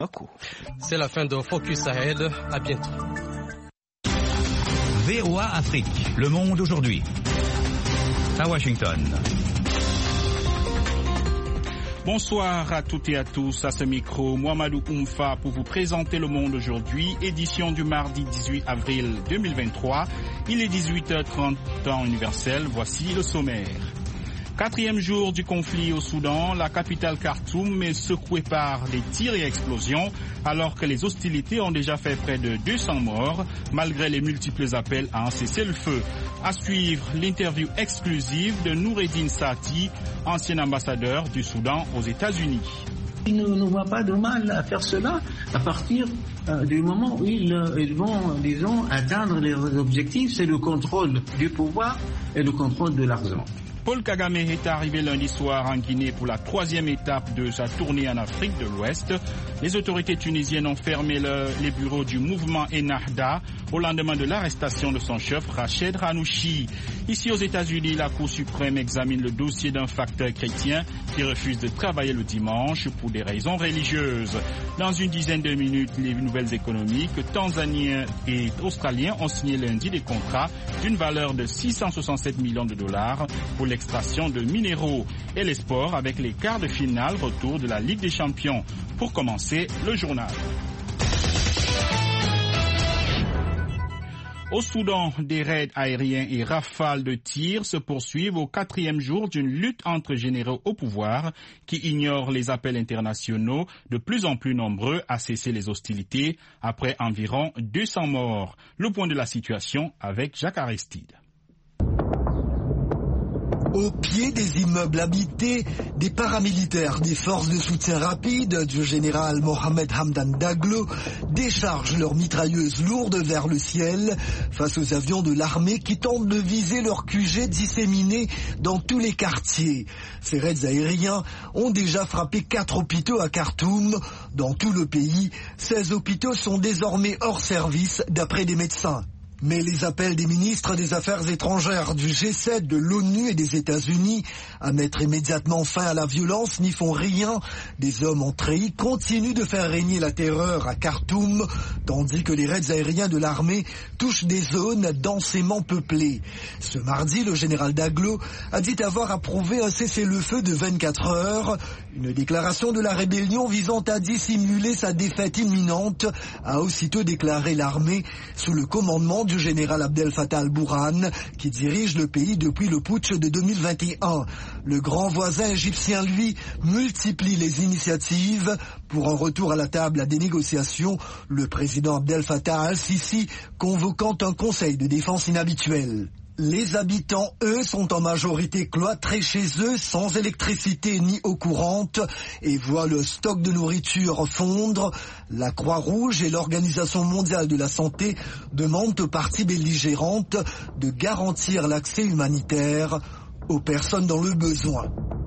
C'est la fin de Focus Sahel. À bientôt. VOA Afrique, le monde aujourd'hui. À Washington. Bonsoir à toutes et à tous, à ce micro, Mohamedou Oumfa pour vous présenter Le Monde aujourd'hui, édition du mardi 18 avril 2023. Il est 18h30 temps universel, voici le sommaire. 4e jour du conflit au Soudan, la capitale Khartoum est secouée par des tirs et explosions alors que les hostilités ont déjà fait près de 200 morts malgré les multiples appels à un cessez-le-feu. À suivre, l'interview exclusive de Noureddine Sati, ancien ambassadeur du Soudan aux États-Unis. Ils ne voient pas de mal à faire cela à partir du moment où ils vont, disons, atteindre leurs objectifs, c'est le contrôle du pouvoir et le contrôle de l'argent. Paul Kagame est arrivé lundi soir en Guinée pour la 3e étape de sa tournée en Afrique de l'Ouest. Les autorités tunisiennes ont fermé les bureaux du mouvement Ennahda au lendemain de l'arrestation de son chef Rached Ghannouchi. Ici aux États-Unis, la Cour suprême examine le dossier d'un facteur chrétien qui refuse de travailler le dimanche pour des raisons religieuses. Dans une dizaine de minutes, les nouvelles économiques tanzaniens et australiens ont signé lundi des contrats d'une valeur de 667 millions de dollars pour l'extraction de minéraux. Et les sports avec les quarts de finale retour de la Ligue des Champions. Pour commencer, le journal. Au Soudan, des raids aériens et rafales de tirs se poursuivent au 4e jour d'une lutte entre généraux au pouvoir qui ignorent les appels internationaux de plus en plus nombreux à cesser les hostilités après environ 200 morts. Le point de la situation avec Jacques Aristide. Au pied des immeubles habités, des paramilitaires des forces de soutien rapide du général Mohamed Hamdan Daglo déchargent leurs mitrailleuses lourdes vers le ciel face aux avions de l'armée qui tentent de viser leurs QG disséminés dans tous les quartiers. Ces raids aériens ont déjà frappé 4 hôpitaux à Khartoum. Dans tout le pays, 16 hôpitaux sont désormais hors service d'après des médecins. Mais les appels des ministres des Affaires étrangères du G7, de l'ONU et des États-Unis à mettre immédiatement fin à la violence n'y font rien. Des hommes en treillis continuent de faire régner la terreur à Khartoum, tandis que les raids aériens de l'armée touchent des zones densément peuplées. Ce mardi, le général Daglo a dit avoir approuvé un cessez-le-feu de 24 heures, une déclaration de la rébellion visant à dissimuler sa défaite imminente, a aussitôt déclaré l'armée sous le commandement du général Abdel Fattah al-Burhan, qui dirige le pays depuis le putsch de 2021. Le grand voisin égyptien, lui, multiplie les initiatives pour un retour à la table à des négociations, le président Abdel Fattah al-Sisi convoquant un conseil de défense inhabituel. Les habitants, eux, sont en majorité cloîtrés chez eux, sans électricité ni eau courante, et voient le stock de nourriture fondre. La Croix-Rouge et l'Organisation mondiale de la santé demandent aux parties belligérantes de garantir l'accès humanitaire aux personnes dans le besoin.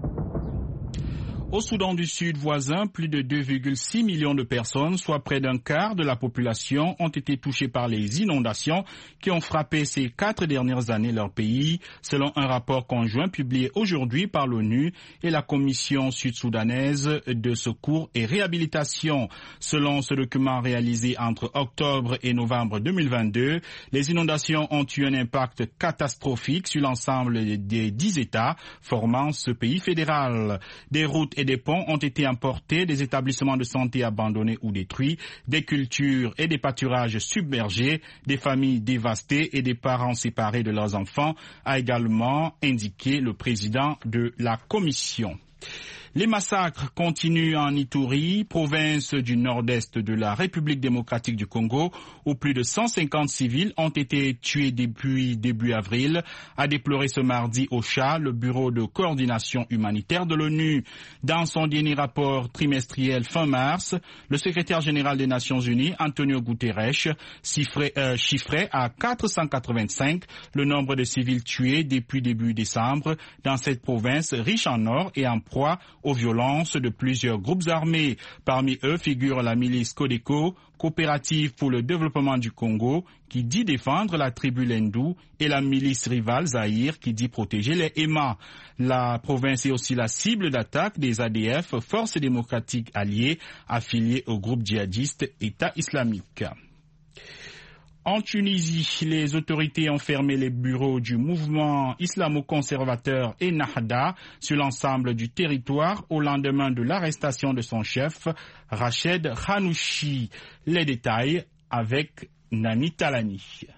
Au Soudan du Sud voisin, plus de 2,6 millions de personnes, soit près d'un quart de la population, ont été touchées par les inondations qui ont frappé ces 4 dernières années leur pays, selon un rapport conjoint publié aujourd'hui par l'ONU et la Commission sud-soudanaise de secours et réhabilitation. Selon ce document réalisé entre octobre et novembre 2022, les inondations ont eu un impact catastrophique sur l'ensemble des 10 États formant ce pays fédéral. Des routes et des ponts ont été emportés, des établissements de santé abandonnés ou détruits, des cultures et des pâturages submergés, des familles dévastées et des parents séparés de leurs enfants, a également indiqué le président de la Commission. Les massacres continuent en Ituri, province du nord-est de la République démocratique du Congo, où plus de 150 civils ont été tués depuis début avril, a déploré ce mardi OCHA, le bureau de coordination humanitaire de l'ONU. Dans son dernier rapport trimestriel fin mars, le secrétaire général des Nations Unies, Antonio Guterres, chiffrait à 485 le nombre de civils tués depuis début décembre dans cette province riche en or et en proie aux violences de plusieurs groupes armés. Parmi eux figure la milice Codeco, coopérative pour le développement du Congo, qui dit défendre la tribu Lendu, et la milice rivale Zaïre, qui dit protéger les Emma. La province est aussi la cible d'attaque des ADF, forces démocratiques alliées, affiliées au groupe djihadiste État islamique. En Tunisie, les autorités ont fermé les bureaux du mouvement islamo-conservateur Ennahda sur l'ensemble du territoire au lendemain de l'arrestation de son chef, Rached Ghannouchi. Les détails avec Nani Talani.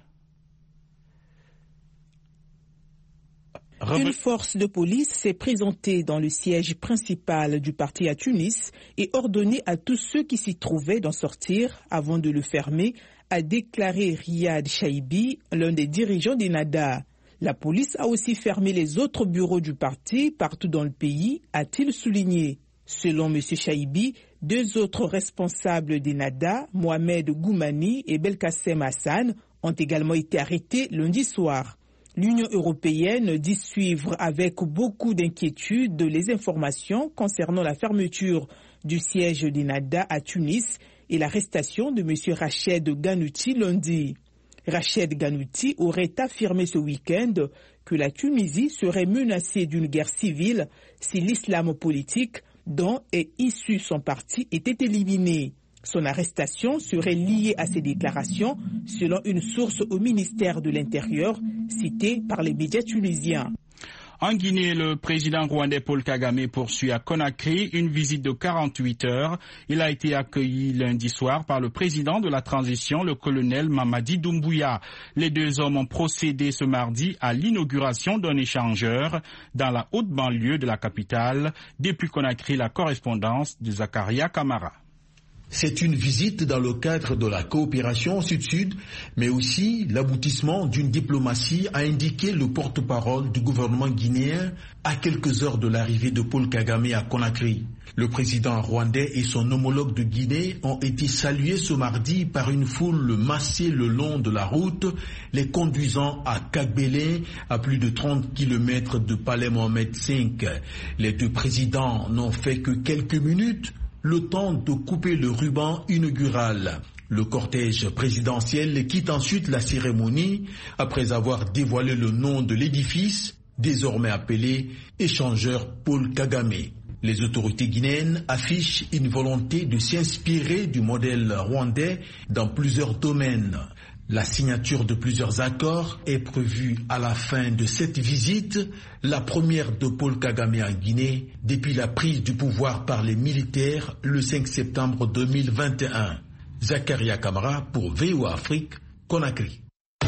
Une force de police s'est présentée dans le siège principal du parti à Tunis et ordonné à tous ceux qui s'y trouvaient d'en sortir avant de le fermer, a déclaré Riyad Chaibi, l'un des dirigeants d'Ennahda. La police a aussi fermé les autres bureaux du parti partout dans le pays, a-t-il souligné. Selon M. Chaibi, 2 autres responsables d'Ennahda, Mohamed Goumani et Belkacem Hassan, ont également été arrêtés lundi soir. L'Union européenne dit suivre avec beaucoup d'inquiétude les informations concernant la fermeture du siège d'Ennahda à Tunis et l'arrestation de M. Rached Ghannouchi lundi. Rached Ghannouchi aurait affirmé ce week-end que la Tunisie serait menacée d'une guerre civile si l'islam politique dont est issu son parti était éliminé. Son arrestation serait liée à ces déclarations, selon une source au ministère de l'Intérieur citée par les médias tunisiens. En Guinée, le président rwandais Paul Kagame poursuit à Conakry une visite de 48 heures. Il a été accueilli lundi soir par le président de la transition, le colonel Mamadi Doumbouya. Les 2 hommes ont procédé ce mardi à l'inauguration d'un échangeur dans la haute banlieue de la capitale. Depuis Conakry, la correspondance de Zakaria Kamara. C'est une visite dans le cadre de la coopération Sud-Sud, mais aussi l'aboutissement d'une diplomatie, a indiqué le porte-parole du gouvernement guinéen à quelques heures de l'arrivée de Paul Kagame à Conakry. Le président rwandais et son homologue de Guinée ont été salués ce mardi par une foule massée le long de la route, les conduisant à Kagbélé, à plus de 30 km de Palais Mohamed V. Les 2 présidents n'ont fait que quelques minutes, le temps de couper le ruban inaugural. Le cortège présidentiel quitte ensuite la cérémonie après avoir dévoilé le nom de l'édifice, désormais appelé échangeur Paul Kagame. Les autorités guinéennes affichent une volonté de s'inspirer du modèle rwandais dans plusieurs domaines. La signature de plusieurs accords est prévue à la fin de cette visite, la première de Paul Kagame en Guinée depuis la prise du pouvoir par les militaires le 5 septembre 2021. Zakaria Kamara pour VOA Afrique, Conakry.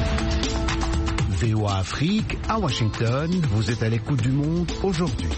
VOA Afrique, à Washington, vous êtes à l'écoute du monde aujourd'hui.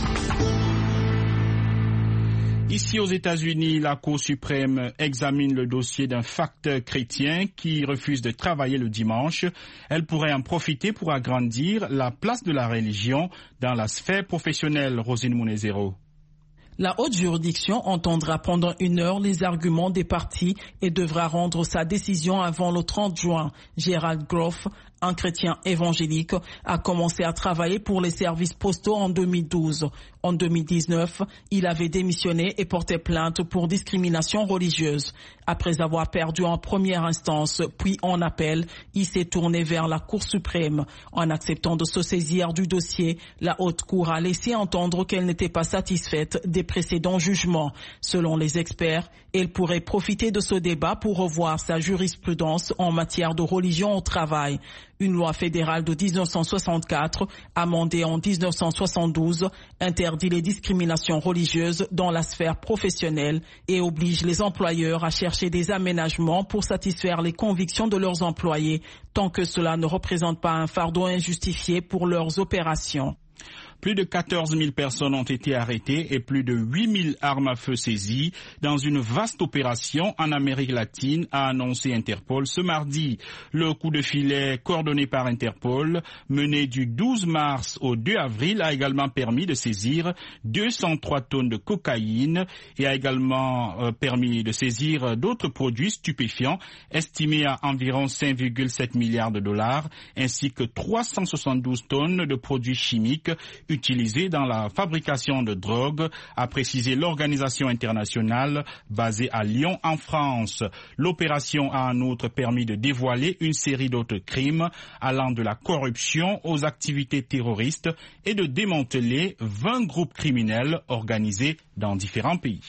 Ici aux États-Unis, la Cour suprême examine le dossier d'un facteur chrétien qui refuse de travailler le dimanche. Elle pourrait en profiter pour agrandir la place de la religion dans la sphère professionnelle. Rosine Mounezero. La haute juridiction entendra pendant 1 heure les arguments des parties et devra rendre sa décision avant le 30 juin. Gerald Groff, un chrétien évangélique, a commencé à travailler pour les services postaux en 2012. En 2019, il avait démissionné et porté plainte pour discrimination religieuse. Après avoir perdu en première instance, puis en appel, il s'est tourné vers la Cour suprême. En acceptant de se saisir du dossier, la Haute Cour a laissé entendre qu'elle n'était pas satisfaite des précédents jugements. Selon les experts, elle pourrait profiter de ce débat pour revoir sa jurisprudence en matière de religion au travail. Une loi fédérale de 1964, amendée en 1972, interdit les discriminations religieuses dans la sphère professionnelle et oblige les employeurs à chercher des aménagements pour satisfaire les convictions de leurs employés, tant que cela ne représente pas un fardeau injustifié pour leurs opérations. Plus de 14 000 personnes ont été arrêtées et plus de 8 000 armes à feu saisies dans une vaste opération en Amérique latine, a annoncé Interpol ce mardi. Le coup de filet coordonné par Interpol, mené du 12 mars au 2 avril, a également permis de saisir 203 tonnes de cocaïne et a également permis de saisir d'autres produits stupéfiants estimés à environ 5,7 milliards de dollars, ainsi que 372 tonnes de produits chimiques utilisés dans la fabrication de drogue, a précisé l'organisation internationale basée à Lyon en France. L'opération a en outre permis de dévoiler une série d'autres crimes allant de la corruption aux activités terroristes et de démanteler 20 groupes criminels organisés dans différents pays.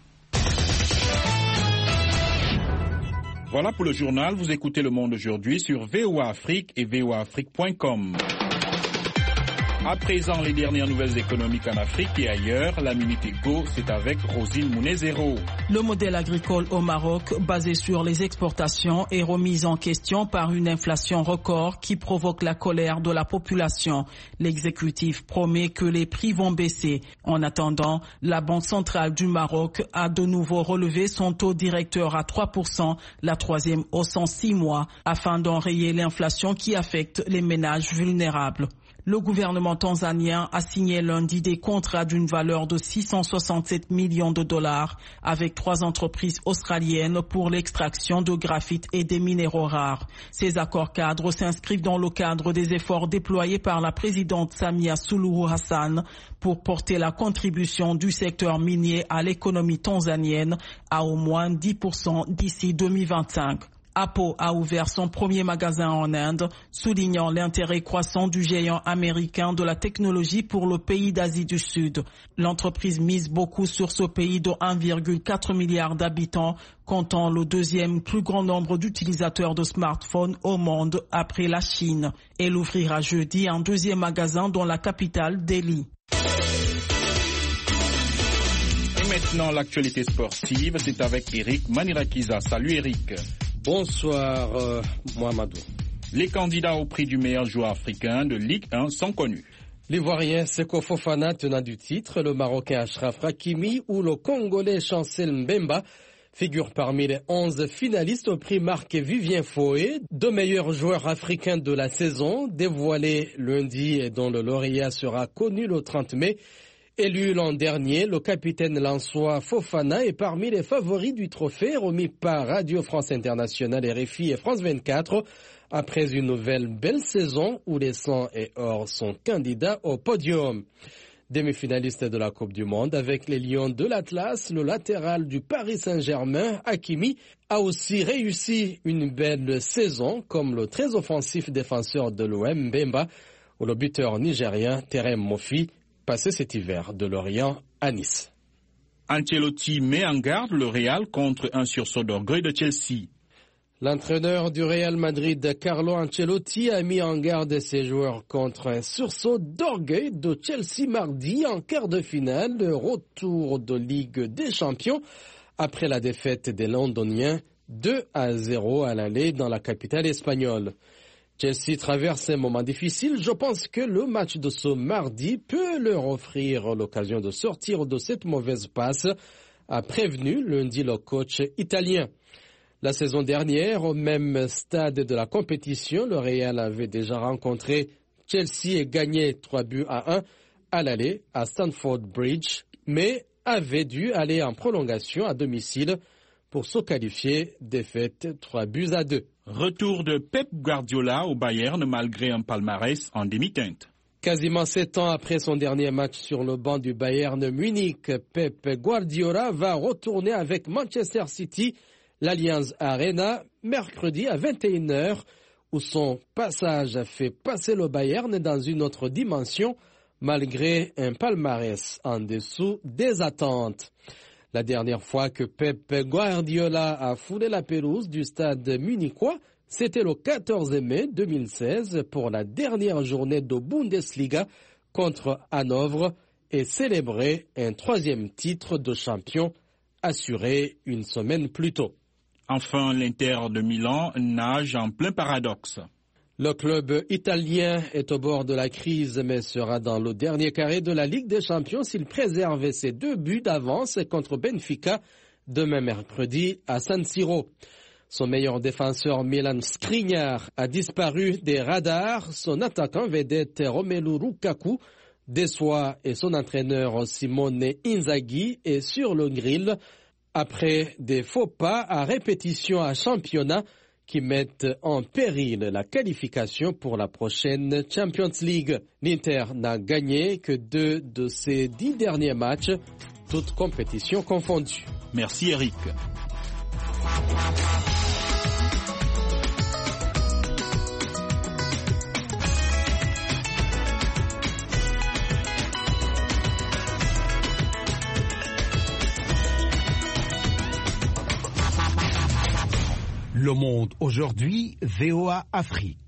Voilà pour le journal. Vous écoutez Le Monde aujourd'hui sur VOA Afrique et voaafrique.com. À présent, les dernières nouvelles économiques en Afrique et ailleurs. La Minute Éco, c'est avec Rosine Mounezero. Le modèle agricole au Maroc, basé sur les exportations, est remis en question par une inflation record qui provoque la colère de la population. L'exécutif promet que les prix vont baisser. En attendant, la Banque centrale du Maroc a de nouveau relevé son taux directeur à 3%, la troisième hausse en 6 mois, afin d'enrayer l'inflation qui affecte les ménages vulnérables. Le gouvernement tanzanien a signé lundi des contrats d'une valeur de 667 millions de dollars avec 3 entreprises australiennes pour l'extraction de graphite et des minéraux rares. Ces accords cadres s'inscrivent dans le cadre des efforts déployés par la présidente Samia Suluhu Hassan pour porter la contribution du secteur minier à l'économie tanzanienne à au moins 10% d'ici 2025. Apple a ouvert son premier magasin en Inde, soulignant l'intérêt croissant du géant américain de la technologie pour le pays d'Asie du Sud. L'entreprise mise beaucoup sur ce pays de 1,4 milliard d'habitants, comptant le deuxième plus grand nombre d'utilisateurs de smartphones au monde après la Chine. Elle ouvrira jeudi un deuxième magasin dans la capitale Delhi. Et maintenant, l'actualité sportive, c'est avec Eric Manirakiza. Salut Eric. Bonsoir Mohamedou. Les candidats au prix du meilleur joueur africain de Ligue 1 sont connus. L'Ivoirien Seko Fofana, tenant du titre, le Marocain Achraf Hakimi ou le Congolais Chancel Mbemba figurent parmi les 11 finalistes au prix Marc Vivien Foé, 2 meilleurs joueurs africains de la saison, dévoilé lundi et dont le lauréat sera connu le 30 mai. Élu l'an dernier, le capitaine lensois Fofana est parmi les favoris du trophée remis par Radio France Internationale, RFI et France 24 après une nouvelle belle saison où les 100 et or sont candidats au podium. Demi-finaliste de la Coupe du Monde avec les Lions de l'Atlas, le latéral du Paris Saint-Germain, Hakimi, a aussi réussi une belle saison comme le très offensif défenseur de l'OM Mbemba ou le buteur nigérien Terem Mofi, passé cet hiver de Lorient à Nice. Ancelotti met en garde le Real contre un sursaut d'orgueil de Chelsea. L'entraîneur du Real Madrid, Carlo Ancelotti, a mis en garde ses joueurs contre un sursaut d'orgueil de Chelsea mardi en quart de finale de retour de Ligue des Champions après la défaite des Londoniens 2-0 à l'aller dans la capitale espagnole. Chelsea traverse un moment difficile. Je pense que le match de ce mardi peut leur offrir l'occasion de sortir de cette mauvaise passe, a prévenu lundi le coach italien. La saison dernière, au même stade de la compétition, le Real avait déjà rencontré Chelsea et gagné 3-1 à l'aller à Stamford Bridge, mais avait dû aller en prolongation à domicile pour se qualifier, défaite 3-2. Retour de Pep Guardiola au Bayern malgré un palmarès en demi-teinte. Quasiment 7 ans après son dernier match sur le banc du Bayern Munich, Pep Guardiola va retourner avec Manchester City, l'Allianz Arena, mercredi à 21h, où son passage a fait passer le Bayern dans une autre dimension, malgré un palmarès en dessous des attentes. La dernière fois que Pep Guardiola a foulé la pelouse du stade munichois, c'était le 14 mai 2016 pour la dernière journée de Bundesliga contre Hanovre et célébrer un 3e titre de champion assuré une semaine plus tôt. Enfin, l'Inter de Milan nage en plein paradoxe. Le club italien est au bord de la crise, mais sera dans le dernier carré de la Ligue des Champions s'il préserve ses 2 buts d'avance contre Benfica demain mercredi à San Siro. Son meilleur défenseur Milan Skriniar a disparu des radars. Son attaquant vedette Romelu Lukaku déçoit et son entraîneur Simone Inzaghi est sur le grill après des faux pas à répétition à championnat qui mettent en péril la qualification pour la prochaine Champions League. L'Inter n'a gagné que 2 de ses 10 derniers matchs, toutes compétitions confondues. Merci Eric. Le Monde aujourd'hui, VOA Afrique.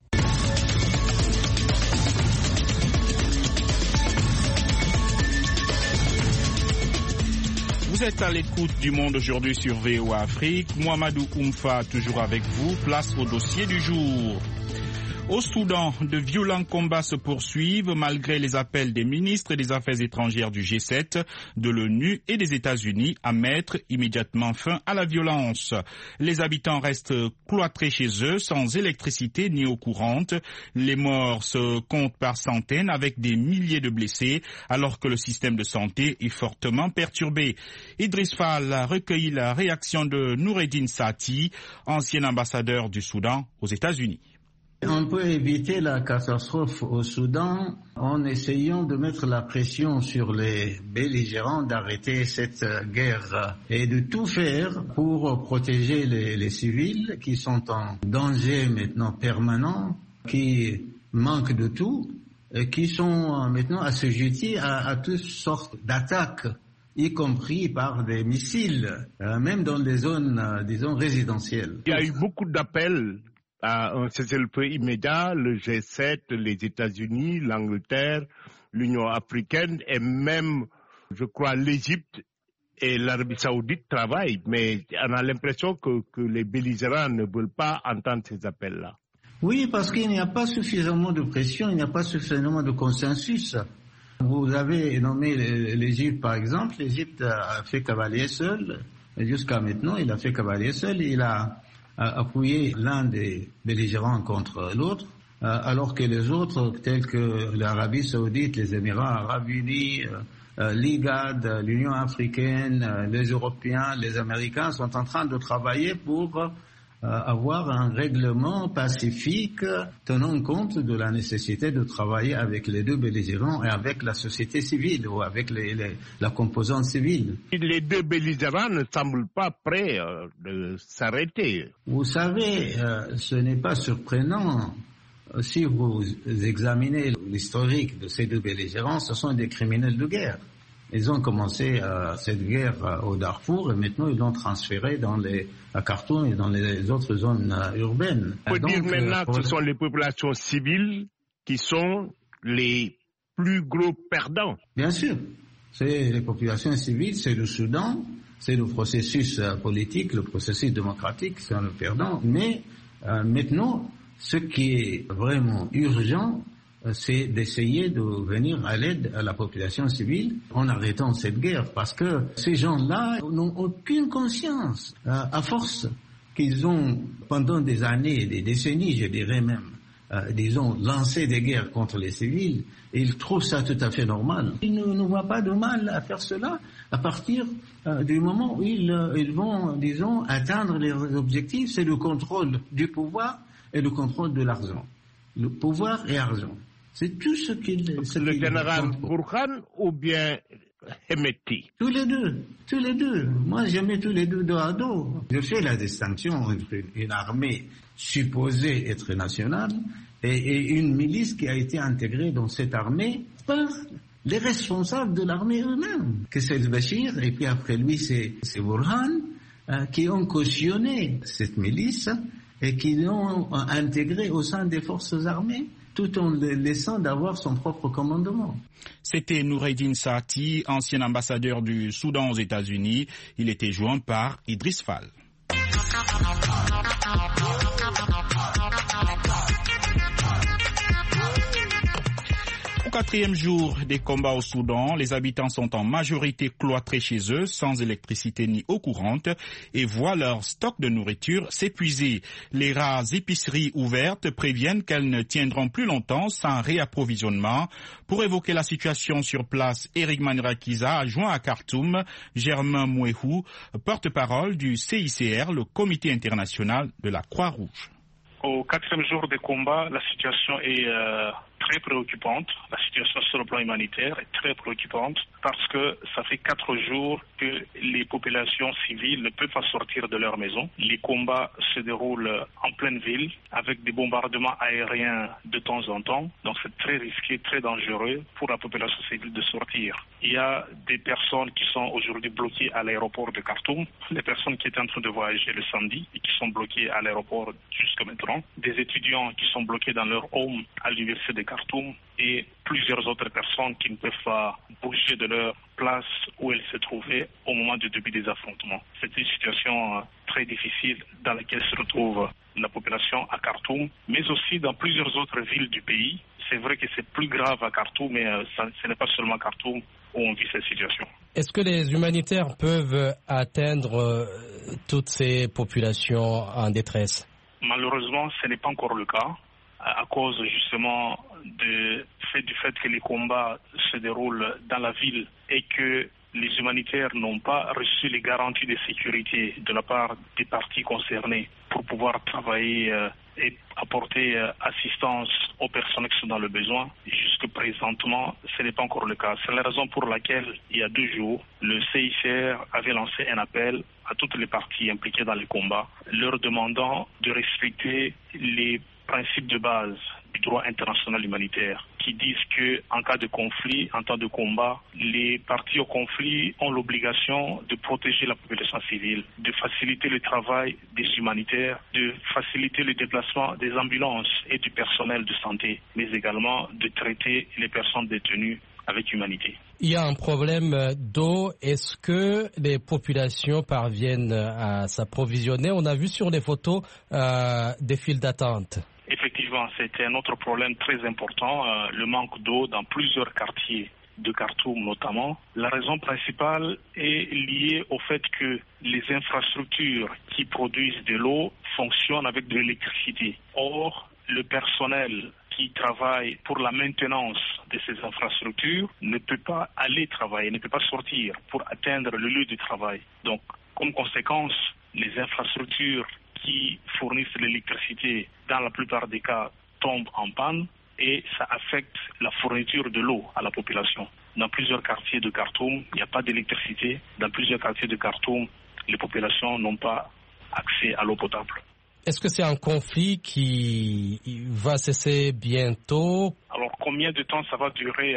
Vous êtes à l'écoute du Monde aujourd'hui sur VOA Afrique. Mouamadou Oumfa toujours avec vous. Place au dossier du jour. Au Soudan, de violents combats se poursuivent malgré les appels des ministres des Affaires étrangères du G7, de l'ONU et des États-Unis à mettre immédiatement fin à la violence. Les habitants restent cloîtrés chez eux sans électricité ni eau courante. Les morts se comptent par centaines avec des milliers de blessés alors que le système de santé est fortement perturbé. Idriss Fall a recueilli la réaction de Noureddine Sati, ancien ambassadeur du Soudan aux États-Unis. On peut éviter la catastrophe au Soudan en essayant de mettre la pression sur les belligérants d'arrêter cette guerre et de tout faire pour protéger les civils qui sont en danger maintenant permanent, qui manquent de tout et qui sont maintenant assujettis à toutes sortes d'attaques, y compris par des missiles, même dans des zones, disons, résidentielles. Il y a eu beaucoup d'appels à un cessez-le-feu immédiat, le G7, les États-Unis, l'Angleterre, l'Union africaine et même, je crois, l'Égypte et l'Arabie saoudite travaillent. Mais on a l'impression que les belligérants ne veulent pas entendre ces appels-là. Oui, parce qu'il n'y a pas suffisamment de pression, il n'y a pas suffisamment de consensus. Vous avez nommé l'Égypte, par exemple. L'Égypte a fait cavalier seul. Jusqu'à maintenant, il a fait cavalier seul. Il a appuyer l'un des belligérants contre l'autre, alors que les autres, tels que l'Arabie saoudite, les Émirats arabes unis, l'IGAD, l'Union africaine, les Européens, les Américains sont en train de travailler pour avoir un règlement pacifique tenant compte de la nécessité de travailler avec les deux belligérants et avec la société civile ou avec la composante civile. Les deux belligérants ne semblent pas prêts de s'arrêter. Vous savez, ce n'est pas surprenant. Si vous examinez l'historique de ces deux belligérants, ce sont des criminels de guerre. Ils ont commencé cette guerre au Darfour et maintenant ils l'ont transférée à Khartoum et dans les autres zones urbaines. On peut dire maintenant que ce sont les populations civiles qui sont les plus gros perdants. Bien sûr, c'est les populations civiles, c'est le Soudan, c'est le processus politique, le processus démocratique, c'est le perdant. Mais maintenant, ce qui est vraiment urgent, c'est d'essayer de venir à l'aide à la population civile en arrêtant cette guerre, parce que ces gens-là n'ont aucune conscience. À force qu'ils ont, pendant des années, des décennies, je dirais même, disons, lancé des guerres contre les civils, et ils trouvent ça tout à fait normal. Ils ne voient pas de mal à faire cela à partir du moment où ils vont, disons, atteindre leurs objectifs, c'est le contrôle du pouvoir et le contrôle de l'argent. Le pouvoir et l'argent. C'est tout ce qu'il... Le général Burhan ou bien Hemeti? Tous les deux. Moi, je mets tous les deux dos à dos. Je fais la distinction entre une armée supposée être nationale et une milice qui a été intégrée dans cette armée par les responsables de l'armée eux-mêmes. Que c'est le Bachir, et puis après lui, c'est Burhan, qui ont cautionné cette milice et qui l'ont intégrée au sein des forces armées, tout en laissant d'avoir son propre commandement. C'était Noureddine Sati, ancien ambassadeur du Soudan aux États-Unis. Il était joint par Idriss Fall. Au 4e jour des combats au Soudan, les habitants sont en majorité cloîtrés chez eux, sans électricité ni eau courante, et voient leur stock de nourriture s'épuiser. Les rares épiceries ouvertes préviennent qu'elles ne tiendront plus longtemps sans réapprovisionnement. Pour évoquer la situation sur place, Eric Manirakiza a joint à Khartoum Germain Mouehou, porte-parole du CICR, le Comité international de la Croix-Rouge. Au 4e jour des combats, la situation est très préoccupante. La situation sur le plan humanitaire est très préoccupante parce que ça fait 4 jours que les populations civiles ne peuvent pas sortir de leur maison. Les combats se déroulent en pleine ville avec des bombardements aériens de temps en temps. Donc c'est très risqué, très dangereux pour la population civile de sortir. Il y a des personnes qui sont aujourd'hui bloquées à l'aéroport de Khartoum, les personnes qui étaient en train de voyager le samedi et qui sont bloquées à l'aéroport jusqu'à maintenant, des étudiants qui sont bloqués dans leur home à l'université de Khartoum et plusieurs autres personnes qui ne peuvent pas bouger de leur place où elles se trouvaient au moment du début des affrontements. C'est une situation très difficile dans laquelle se retrouve la population à Khartoum, mais aussi dans plusieurs autres villes du pays. C'est vrai que c'est plus grave à Khartoum, mais ce n'est pas seulement Khartoum où on vit cette situation. Est-ce que les humanitaires peuvent atteindre toutes ces populations en détresse? Malheureusement, ce n'est pas encore le cas, à cause justement du fait que les combats se déroulent dans la ville et que les humanitaires n'ont pas reçu les garanties de sécurité de la part des parties concernées pour pouvoir travailler et apporter assistance aux personnes qui sont dans le besoin. Jusque présentement, ce n'est pas encore le cas. C'est la raison pour laquelle, il y a 2 jours, le CICR avait lancé un appel à toutes les parties impliquées dans les combats, leur demandant de respecter les principes de base du droit international humanitaire qui disent que en cas de conflit, en temps de combat, les parties au conflit ont l'obligation de protéger la population civile, de faciliter le travail des humanitaires, de faciliter le déplacement des ambulances et du personnel de santé, mais également de traiter les personnes détenues avec humanité. Il y a un problème d'eau. Est-ce que les populations parviennent à s'approvisionner? On a vu sur les photos des files d'attente. Effectivement, c'est un autre problème très important, le manque d'eau dans plusieurs quartiers de Khartoum notamment. La raison principale est liée au fait que les infrastructures qui produisent de l'eau fonctionnent avec de l'électricité. Or, le personnel qui travaille pour la maintenance de ces infrastructures ne peut pas aller travailler, ne peut pas sortir pour atteindre le lieu du travail. Donc, comme conséquence, les infrastructures qui fournissent l'électricité, dans la plupart des cas, tombent en panne et ça affecte la fourniture de l'eau à la population. Dans plusieurs quartiers de Khartoum, il n'y a pas d'électricité. Dans plusieurs quartiers de Khartoum, les populations n'ont pas accès à l'eau potable. Est-ce que c'est un conflit qui va cesser bientôt? Alors, combien de temps ça va durer,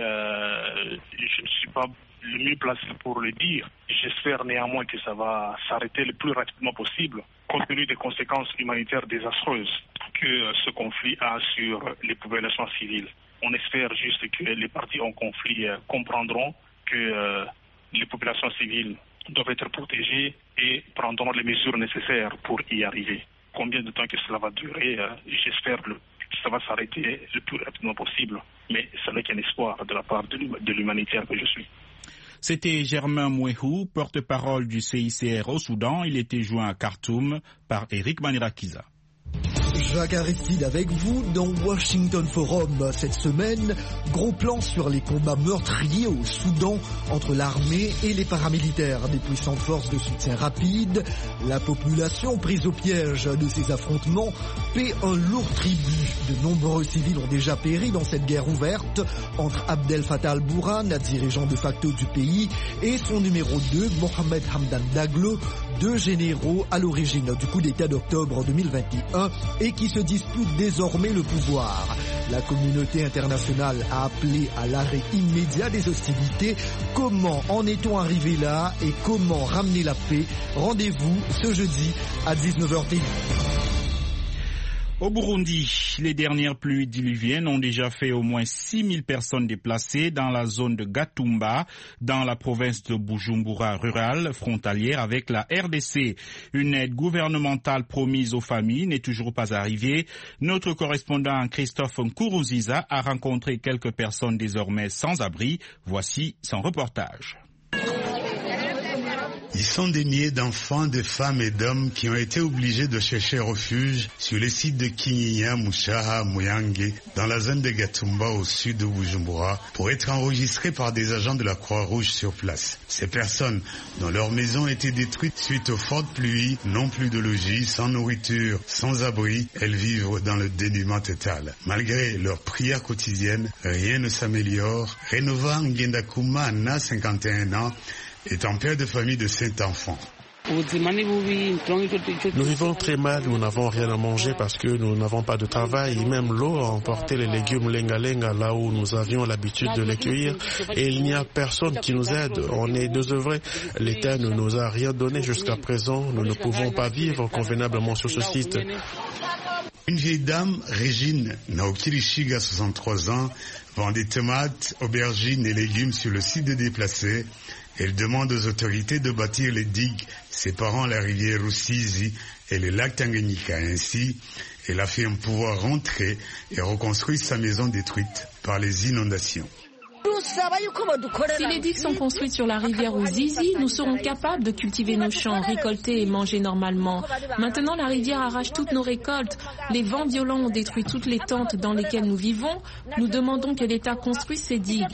je ne suis pas le mieux placé pour le dire. J'espère néanmoins que ça va s'arrêter le plus rapidement possible, compte tenu des conséquences humanitaires désastreuses que ce conflit a sur les populations civiles. On espère juste que les parties en conflit comprendront que les populations civiles doivent être protégées et prendront les mesures nécessaires pour y arriver. Combien de temps que cela va durer, j'espère que ça va s'arrêter le plus rapidement possible, mais ce n'est qu'un espoir de la part de l'humanitaire que je suis. C'était Germain Mouehou, porte-parole du CICR au Soudan. Il était joint à Khartoum par Eric Manirakiza. Jacques Aristide avec vous dans Washington Forum. Cette semaine, gros plan sur les combats meurtriers au Soudan entre l'armée et les paramilitaires des puissantes forces de soutien rapide. La population prise au piège de ces affrontements paie un lourd tribut. De nombreux civils ont déjà péri dans cette guerre ouverte entre Abdel Fattah al-Burhan, dirigeant de facto du pays, et son numéro 2, Mohamed Hamdan Daglo, 2 généraux à l'origine du coup d'État d'octobre 2021 et qui se disputent désormais le pouvoir. La communauté internationale a appelé à l'arrêt immédiat des hostilités. Comment en est-on arrivé là et comment ramener la paix? Rendez-vous ce jeudi à 19h30. Au Burundi, les dernières pluies diluviennes ont déjà fait au moins 6000 personnes déplacées dans la zone de Gatumba, dans la province de Bujumbura rurale, frontalière avec la RDC. Une aide gouvernementale promise aux familles n'est toujours pas arrivée. Notre correspondant Christophe Nkurunziza a rencontré quelques personnes désormais sans abri. Voici son reportage. Ils sont des milliers d'enfants, de femmes et d'hommes qui ont été obligés de chercher refuge sur les sites de Kinyinya, Mushaha, Muyange, dans la zone de Gatumba au sud de Bujumbura, pour être enregistrés par des agents de la Croix-Rouge sur place. Ces personnes, dont leurs maisons étaient détruites suite aux fortes pluies, n'ont plus de logis, sans nourriture, sans abri, elles vivent dans le dénuement total. Malgré leurs prières quotidiennes, rien ne s'améliore. Renova Ngendakuma Anna, 51 ans, est un père de famille de 7 enfants. Nous vivons très mal, nous n'avons rien à manger parce que nous n'avons pas de travail. Et même l'eau a emporté les légumes lenga-lenga là où nous avions l'habitude de les cueillir. Et il n'y a personne qui nous aide. On est désœuvrés. L'État ne nous a rien donné jusqu'à présent. Nous ne pouvons pas vivre convenablement sur ce site. Une vieille dame, Régine Naokirishiga, 63 ans, vend des tomates, aubergines et légumes sur le site de déplacés. Elle demande aux autorités de bâtir les digues séparant la rivière Rusizi et le lac Tanganyika. Ainsi, elle affirme pouvoir rentrer et reconstruire sa maison détruite par les inondations. Si les digues sont construites sur la rivière Rusizi, nous serons capables de cultiver nos champs, récolter et manger normalement. Maintenant, la rivière arrache toutes nos récoltes. Les vents violents ont détruit toutes les tentes dans lesquelles nous vivons. Nous demandons que l'État construise ces digues.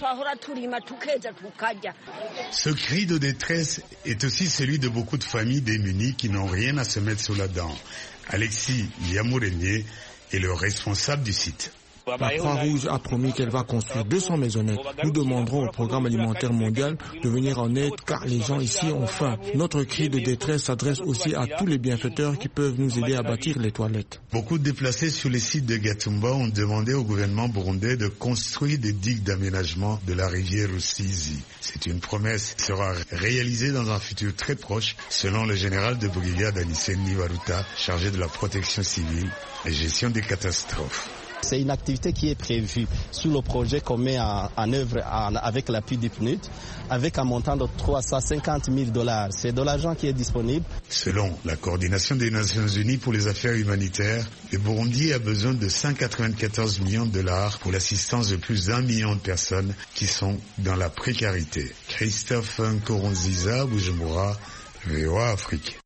Ce cri de détresse est aussi celui de beaucoup de familles démunies qui n'ont rien à se mettre sous la dent. Alexis Yamourenye est le responsable du site. La Croix-Rouge a promis qu'elle va construire 200 maisonnettes. Nous demanderons au Programme alimentaire mondial de venir en aide car les gens ici ont faim. Notre cri de détresse s'adresse aussi à tous les bienfaiteurs qui peuvent nous aider à bâtir les toilettes. Beaucoup de déplacés sur les sites de Gatumba ont demandé au gouvernement burundais de construire des digues d'aménagement de la rivière Rusizi. C'est une promesse qui sera réalisée dans un futur très proche, selon le général de brigade Aniseni Waruta, chargé de la protection civile et gestion des catastrophes. C'est une activité qui est prévue sous le projet qu'on met en œuvre avec l'appui du PNUD, avec un montant de $350 000. C'est de l'argent qui est disponible. Selon la coordination des Nations Unies pour les affaires humanitaires, le Burundi a besoin de 194 millions de dollars pour l'assistance de plus d'1 million de personnes qui sont dans la précarité. Christophe Nkurunziza, Bujumbura, VOA Afrique.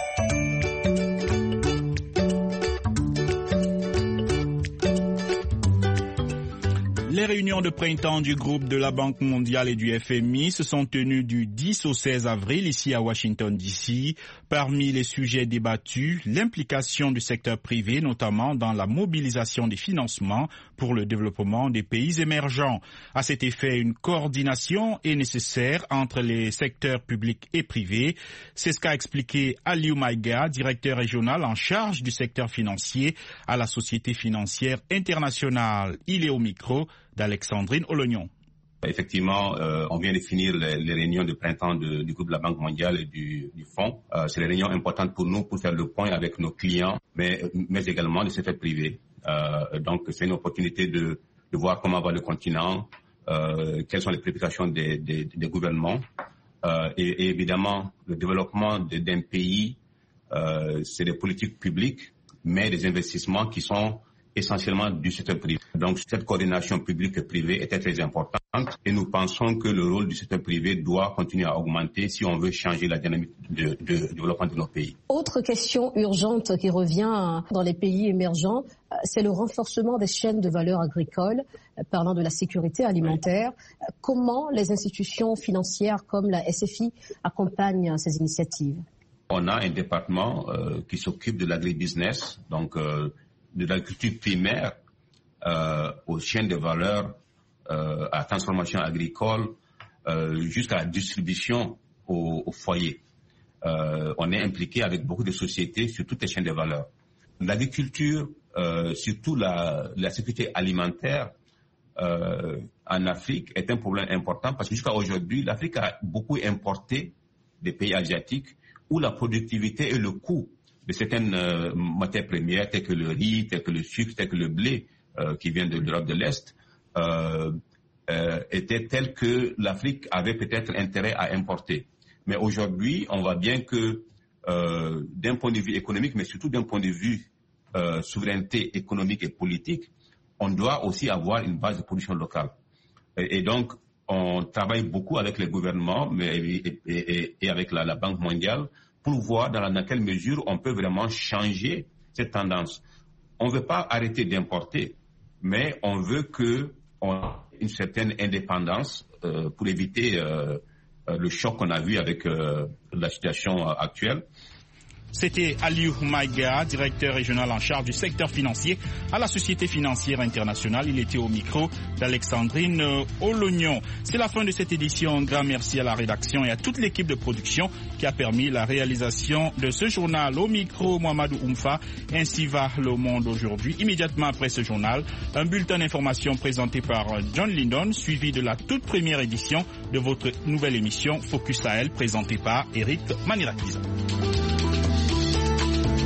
Les réunions de printemps du groupe de la Banque mondiale et du FMI se sont tenues du 10 au 16 avril ici à Washington DC. Parmi les sujets débattus, l'implication du secteur privé, notamment dans la mobilisation des financements pour le développement des pays émergents. À cet effet, une coordination est nécessaire entre les secteurs publics et privés. C'est ce qu'a expliqué Aliou Maïga, directeur régional en charge du secteur financier à la Société financière internationale. Il est au micro d'Alexandrine Olognon. Effectivement, on vient de finir les réunions de printemps du groupe de la Banque mondiale et du Fonds. C'est des réunions importantes pour nous pour faire le point avec nos clients, mais également du secteur privé. Donc, c'est une opportunité de voir comment va le continent, quelles sont les préoccupations des gouvernements. Et évidemment, le développement d'un pays, c'est des politiques publiques, mais des investissements qui sont essentiellement du secteur privé. Donc, cette coordination publique et privée était très importante et nous pensons que le rôle du secteur privé doit continuer à augmenter si on veut changer la dynamique de développement de nos pays. Autre question urgente qui revient dans les pays émergents, c'est le renforcement des chaînes de valeur agricoles, parlant de la sécurité alimentaire. Comment les institutions financières comme la SFI accompagnent ces initiatives? On a un département qui s'occupe de l'agribusiness, donc de l'agriculture primaire aux chaînes de valeur, à la transformation agricole, jusqu'à la distribution au foyer. On est impliqué avec beaucoup de sociétés sur toutes les chaînes de valeur. L'agriculture, surtout la sécurité alimentaire en Afrique est un problème important parce que jusqu'à aujourd'hui, l'Afrique a beaucoup importé des pays asiatiques où la productivité et le coût certaines matières premières, telles que le riz, telles que le sucre, telles que le blé, qui vient de l'Europe de l'Est, étaient telles que l'Afrique avait peut-être intérêt à importer. Mais aujourd'hui, on voit bien que d'un point de vue économique, mais surtout d'un point de vue souveraineté économique et politique, on doit aussi avoir une base de production locale. Et donc, on travaille beaucoup avec les gouvernements et avec la Banque mondiale pour voir dans quelle mesure on peut vraiment changer cette tendance. On ne veut pas arrêter d'importer, mais on veut qu'on ait une certaine indépendance pour éviter le choc qu'on a vu avec la situation actuelle. C'était Aliou Maïga, directeur régional en charge du secteur financier à la Société financière internationale. Il était au micro d'Alexandrine Olognon. C'est la fin de cette édition. Un grand merci à la rédaction et à toute l'équipe de production qui a permis la réalisation de ce journal. Au micro, Mohamedou Oumfa. Ainsi va le monde aujourd'hui. Immédiatement après ce journal, un bulletin d'information présenté par John Lindon, suivi de la toute première édition de votre nouvelle émission Focus Sahel, présentée par Eric Manirakiza.